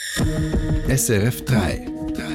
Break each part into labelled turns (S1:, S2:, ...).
S1: SRF 3.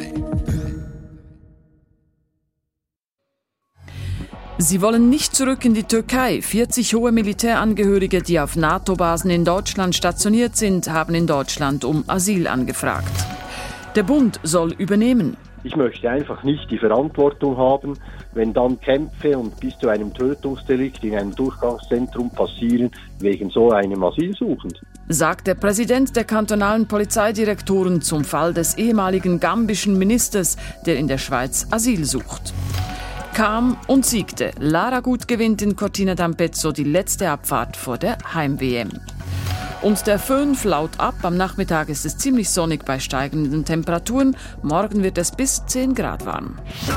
S2: Sie wollen nicht zurück in die Türkei. 40 hohe Militärangehörige, die auf NATO-Basen in Deutschland stationiert sind, haben in Deutschland um Asyl angefragt. Der Bund soll übernehmen.
S3: Ich möchte einfach nicht die Verantwortung haben, wenn dann Kämpfe und bis zu einem Tötungsdelikt in einem Durchgangszentrum passieren, wegen so einem Asylsuchenden.
S2: Sagt der Präsident der kantonalen Polizeidirektoren zum Fall des ehemaligen gambischen Ministers, der in der Schweiz Asyl sucht. Kam und siegte. Lara Gut gewinnt in Cortina d'Ampezzo die letzte Abfahrt vor der Heim-WM. Und der Föhn flaut ab. Am Nachmittag ist es ziemlich sonnig bei steigenden Temperaturen. Morgen wird es bis 10 Grad warm.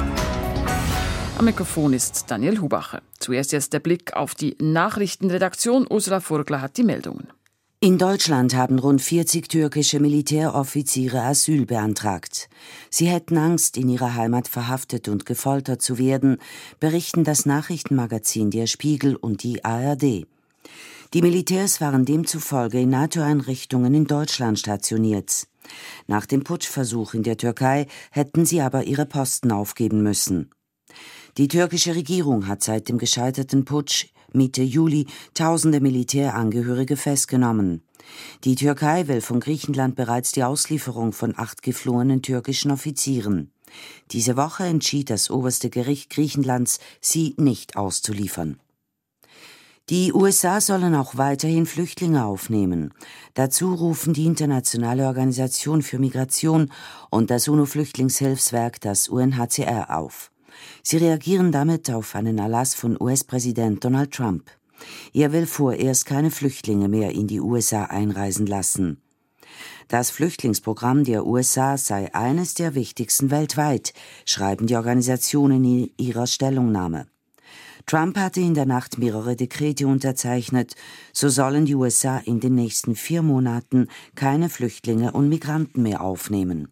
S2: Am Mikrofon ist Daniel Hubacher. Zuerst jetzt der Blick auf die Nachrichtenredaktion. Ursula Furgler hat die Meldungen.
S4: In Deutschland haben rund 40 türkische Militäroffiziere Asyl beantragt. Sie hätten Angst, in ihrer Heimat verhaftet und gefoltert zu werden, berichten das Nachrichtenmagazin Der Spiegel und die ARD. Die Militärs waren demzufolge in NATO-Einrichtungen in Deutschland stationiert. Nach dem Putschversuch in der Türkei hätten sie aber ihre Posten aufgeben müssen. Die türkische Regierung hat seit dem gescheiterten Putsch Mitte Juli tausende Militärangehörige festgenommen. Die Türkei will von Griechenland bereits die Auslieferung von 8 geflohenen türkischen Offizieren. Diese Woche entschied das oberste Gericht Griechenlands, sie nicht auszuliefern. Die USA sollen auch weiterhin Flüchtlinge aufnehmen. Dazu rufen die Internationale Organisation für Migration und das UNO-Flüchtlingshilfswerk, das UNHCR, auf. Sie reagieren damit auf einen Erlass von US-Präsident Donald Trump. Er will vorerst keine Flüchtlinge mehr in die USA einreisen lassen. Das Flüchtlingsprogramm der USA sei eines der wichtigsten weltweit, schreiben die Organisationen in ihrer Stellungnahme. Trump hatte in der Nacht mehrere Dekrete unterzeichnet, so sollen die USA in den nächsten 4 Monaten keine Flüchtlinge und Migranten mehr aufnehmen.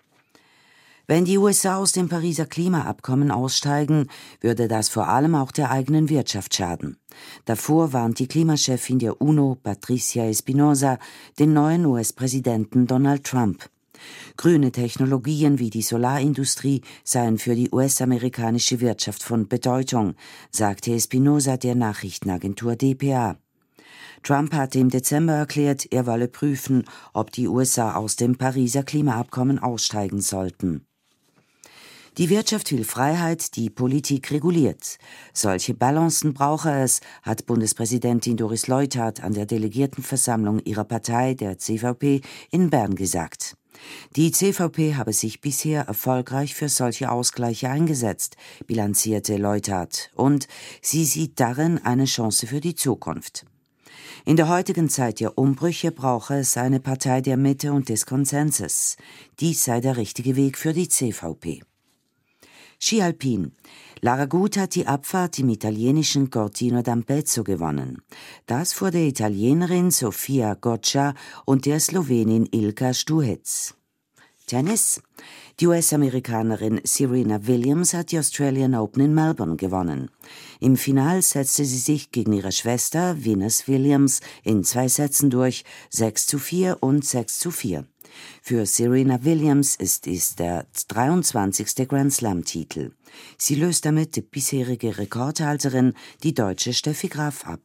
S4: Wenn die USA aus dem Pariser Klimaabkommen aussteigen, würde das vor allem auch der eigenen Wirtschaft schaden. Davor warnt die Klimachefin der UNO, Patricia Espinosa, den neuen US-Präsidenten Donald Trump. Grüne Technologien wie die Solarindustrie seien für die US-amerikanische Wirtschaft von Bedeutung, sagte Espinosa der Nachrichtenagentur dpa. Trump hatte im Dezember erklärt, er wolle prüfen, ob die USA aus dem Pariser Klimaabkommen aussteigen sollten. Die Wirtschaft will Freiheit, die Politik reguliert. Solche Balancen brauche es, hat Bundespräsidentin Doris Leuthard an der Delegiertenversammlung ihrer Partei, der CVP, in Bern gesagt. Die CVP habe sich bisher erfolgreich für solche Ausgleiche eingesetzt, bilanzierte Leuthard, und sie sieht darin eine Chance für die Zukunft. In der heutigen Zeit der Umbrüche brauche es eine Partei der Mitte und des Konsenses. Dies sei der richtige Weg für die CVP. Ski Alpin. Lara Gut hat die Abfahrt im italienischen Cortina d'Ampezzo gewonnen. Das vor der Italienerin Sofia Goccia und der Slowenin Ilka Stuhetz. Tennis. Die US-Amerikanerin Serena Williams hat die Australian Open in Melbourne gewonnen. Im Final setzte sie sich gegen ihre Schwester Venus Williams in 2 Sätzen durch, 6:4 und 6:4. Für Serena Williams ist dies der 23. Grand-Slam-Titel. Sie löst damit die bisherige Rekordhalterin, die deutsche Steffi Graf, ab.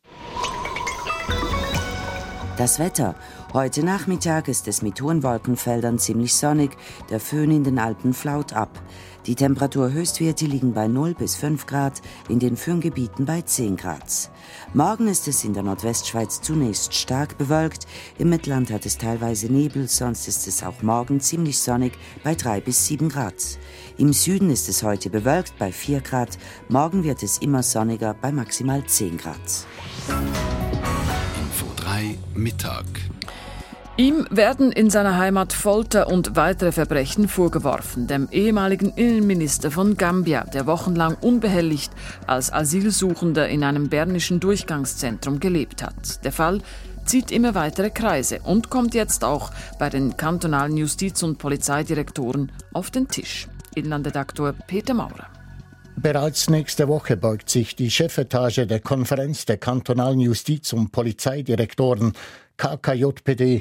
S4: Das Wetter. Heute Nachmittag ist es mit hohen Wolkenfeldern ziemlich sonnig, der Föhn in den Alpen flaut ab. Die Temperaturhöchstwerte liegen bei 0 bis 5 Grad, in den Föhngebieten bei 10 Grad. Morgen ist es in der Nordwestschweiz zunächst stark bewölkt, im Mittelland hat es teilweise Nebel, sonst ist es auch morgen ziemlich sonnig bei 3 bis 7 Grad. Im Süden ist es heute bewölkt bei 4 Grad, morgen wird es immer sonniger bei maximal 10 Grad.
S1: Info 3 Mittag.
S2: Ihm werden in seiner Heimat Folter und weitere Verbrechen vorgeworfen, dem ehemaligen Innenminister von Gambia, der wochenlang unbehelligt als Asylsuchender in einem bernischen Durchgangszentrum gelebt hat. Der Fall zieht immer weitere Kreise und kommt jetzt auch bei den kantonalen Justiz- und Polizeidirektoren auf den Tisch. Inlandredaktor Peter Maurer.
S5: Bereits nächste Woche beugt sich die Chefetage der Konferenz der kantonalen Justiz- und Polizeidirektoren KKJPD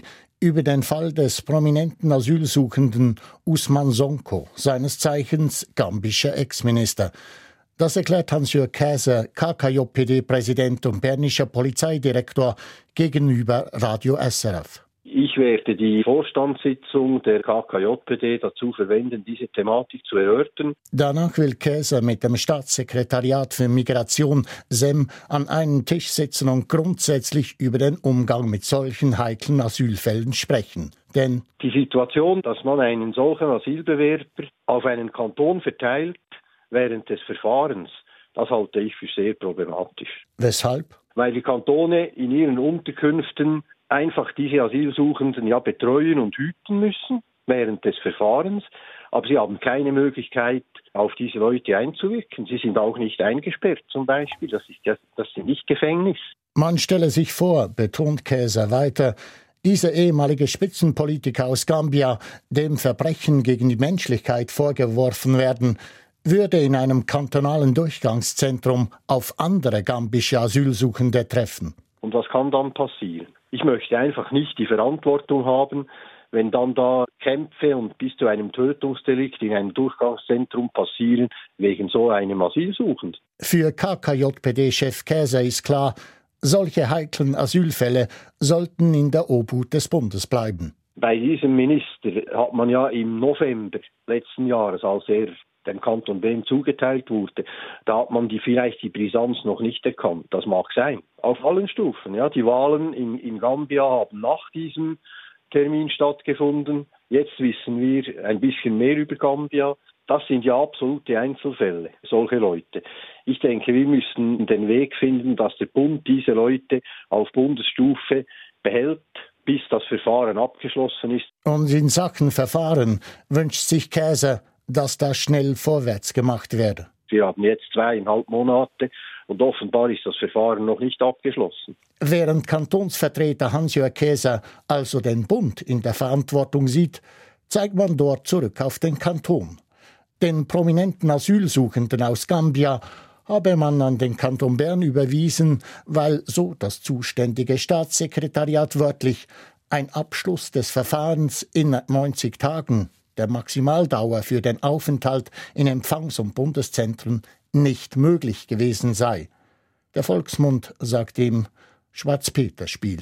S5: über den Fall des prominenten Asylsuchenden Ousmane Sonko, seines Zeichens gambischer Ex-Minister. Das erklärt Hans-Jörg Käser, KKJPD-Präsident und bernischer Polizeidirektor, gegenüber Radio SRF.
S3: Ich werde die Vorstandssitzung der KKJPD dazu verwenden, diese Thematik zu erörtern.
S5: Danach will Käser mit dem Staatssekretariat für Migration, SEM, an einen Tisch sitzen und grundsätzlich über den Umgang mit solchen heiklen Asylfällen sprechen. Denn
S3: die Situation, dass man einen solchen Asylbewerber auf einen Kanton verteilt während des Verfahrens, das halte ich für sehr problematisch.
S5: Weshalb?
S3: Weil die Kantone in ihren Unterkünften einfach diese Asylsuchenden betreuen und hüten müssen während des Verfahrens. Aber sie haben keine Möglichkeit, auf diese Leute einzuwirken. Sie sind auch nicht eingesperrt zum Beispiel. Das sind nicht Gefängnis.
S5: Man stelle sich vor, betont Käser weiter, dieser ehemalige Spitzenpolitiker aus Gambia, dem Verbrechen gegen die Menschlichkeit vorgeworfen werden, würde in einem kantonalen Durchgangszentrum auf andere gambische Asylsuchende treffen.
S3: Und was kann dann passieren? Ich möchte einfach nicht die Verantwortung haben, wenn dann da Kämpfe und bis zu einem Tötungsdelikt in einem Durchgangszentrum passieren, wegen so einem Asylsuchenden.
S5: Für KKJPD-Chef Käser ist klar, solche heiklen Asylfälle sollten in der Obhut des Bundes bleiben.
S3: Bei diesem Minister hat man ja im November letzten Jahres, als er dem Kanton Bern zugeteilt wurde, da hat man vielleicht die Brisanz noch nicht erkannt. Das mag sein. Auf allen Stufen. Ja, die Wahlen in Gambia haben nach diesem Termin stattgefunden. Jetzt wissen wir ein bisschen mehr über Gambia. Das sind ja absolute Einzelfälle, solche Leute. Ich denke, wir müssen den Weg finden, dass der Bund diese Leute auf Bundesstufe behält, bis das Verfahren abgeschlossen ist.
S5: Und in Sachen Verfahren wünscht sich Käser, dass da schnell vorwärts gemacht werde.
S3: Wir haben jetzt 2,5 Monate und offenbar ist das Verfahren noch nicht abgeschlossen.
S5: Während Kantonsvertreter Hans-Jörg Käser also den Bund in der Verantwortung sieht, zeigt man dort zurück auf den Kanton. Den prominenten Asylsuchenden aus Gambia habe man an den Kanton Bern überwiesen, weil, so das zuständige Staatssekretariat wörtlich, ein Abschluss des Verfahrens in 90 Tagen, der Maximaldauer für den Aufenthalt in Empfangs- und Bundeszentren, nicht möglich gewesen sei. Der Volksmund sagt ihm Schwarz-Peter-Spiel.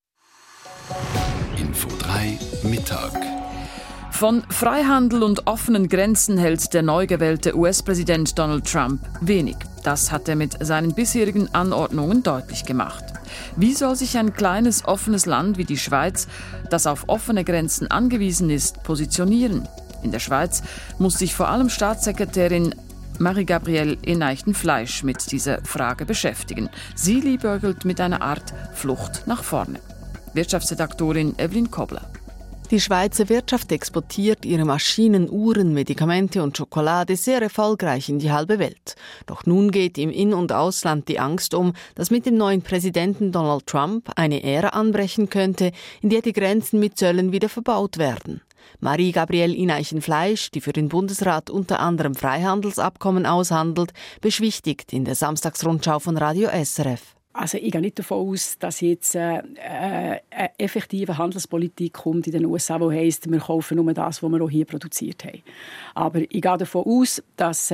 S1: Info 3 Mittag.
S2: Von Freihandel und offenen Grenzen hält der neu gewählte US-Präsident Donald Trump wenig. Das hat er mit seinen bisherigen Anordnungen deutlich gemacht. Wie soll sich ein kleines, offenes Land wie die Schweiz, das auf offene Grenzen angewiesen ist, positionieren? In der Schweiz muss sich vor allem Staatssekretärin Marie-Gabrielle Ineichen-Fleisch mit dieser Frage beschäftigen. Sie liebäugelt mit einer Art Flucht nach vorne. Wirtschaftsredaktorin Evelyn Kobler.
S6: Die Schweizer Wirtschaft exportiert ihre Maschinen, Uhren, Medikamente und Schokolade sehr erfolgreich in die halbe Welt. Doch nun geht im In- und Ausland die Angst um, dass mit dem neuen Präsidenten Donald Trump eine Ära anbrechen könnte, in der die Grenzen mit Zöllen wieder verbaut werden. Marie-Gabrielle Ineichen-Fleisch, die für den Bundesrat unter anderem Freihandelsabkommen aushandelt, beschwichtigt in der Samstagsrundschau von Radio SRF.
S7: Also ich gehe nicht davon aus, dass jetzt eine effektive Handelspolitik kommt in den USA, die heisst, wir kaufen nur das, was wir auch hier produziert haben. Aber ich gehe davon aus, dass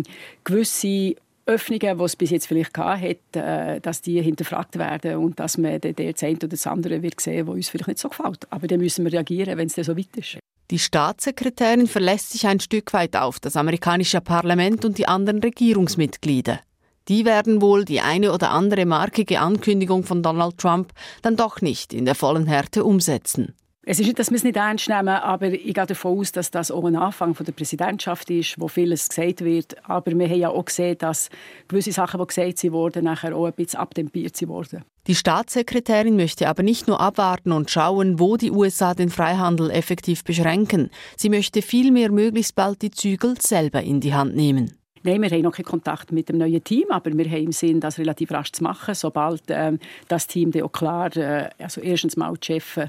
S7: gewisse Öffnungen, die es bis jetzt vielleicht hatte, dass die hinterfragt werden und dass man der eine oder das andere wird sehen, was uns vielleicht nicht so gefällt. Aber dann müssen wir reagieren, wenn es dann so weit ist.
S6: Die Staatssekretärin verlässt sich ein Stück weit auf das amerikanische Parlament und die anderen Regierungsmitglieder. Die werden wohl die eine oder andere markige Ankündigung von Donald Trump dann doch nicht in der vollen Härte umsetzen.
S7: Es ist nicht, dass wir es nicht ernst nehmen, aber ich gehe davon aus, dass das auch ein Anfang von der Präsidentschaft ist, wo vieles gesagt wird. Aber wir haben ja auch gesehen, dass gewisse Sachen, die gesagt wurden, nachher auch ein bisschen abtempiert wurden.
S6: Die Staatssekretärin möchte aber nicht nur abwarten und schauen, wo die USA den Freihandel effektiv beschränken. Sie möchte vielmehr möglichst bald die Zügel selber in die Hand nehmen.
S7: Nein, wir haben noch keinen Kontakt mit dem neuen Team, aber wir haben im Sinn, das relativ rasch zu machen, sobald das Team dann auch klar, also erstens mal die Chefs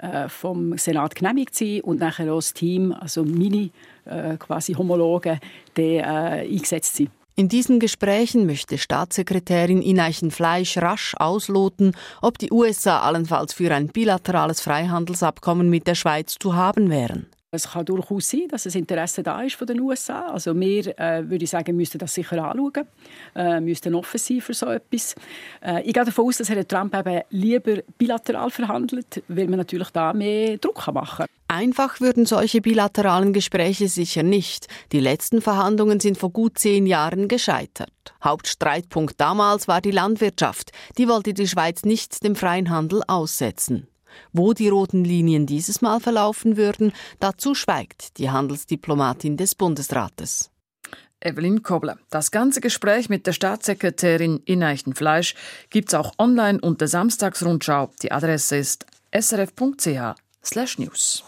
S7: vom Senat genehmigt sind und nachher auch das Team, also meine quasi Homologen, eingesetzt sind.
S6: In diesen Gesprächen möchte Staatssekretärin Inaichen Fleisch rasch ausloten, ob die USA allenfalls für ein bilaterales Freihandelsabkommen mit der Schweiz zu haben wären.
S7: Es kann durchaus sein, dass ein Interesse da ist von den USA. Also wir, würde ich sagen, müssten das sicher anschauen, müssten offen sein für so etwas. Ich gehe davon aus, dass Herr Trump eben lieber bilateral verhandelt, weil man natürlich da mehr Druck machen kann.
S6: Einfach würden solche bilateralen Gespräche sicher nicht. Die letzten Verhandlungen sind vor gut 10 Jahren gescheitert. Hauptstreitpunkt damals war die Landwirtschaft. Die wollte die Schweiz nicht dem freien Handel aussetzen. Wo die roten Linien dieses Mal verlaufen würden, dazu schweigt die Handelsdiplomatin des Bundesrates.
S2: Evelyn Kobler. Das ganze Gespräch mit der Staatssekretärin Inaichen Fleisch gibt's auch online unter Samstagsrundschau. Die Adresse ist srf.ch/news.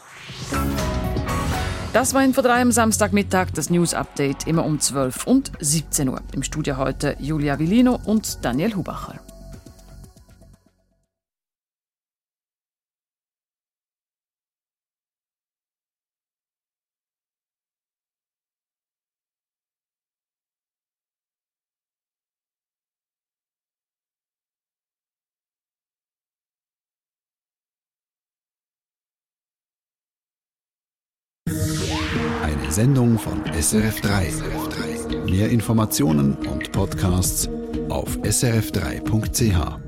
S2: Das war Info 3 am Samstagmittag, das News-Update immer um 12 und 17 Uhr. Im Studio heute Julia Villino und Daniel Hubacher.
S1: Eine Sendung von SRF3. Mehr Informationen und Podcasts auf srf3.ch.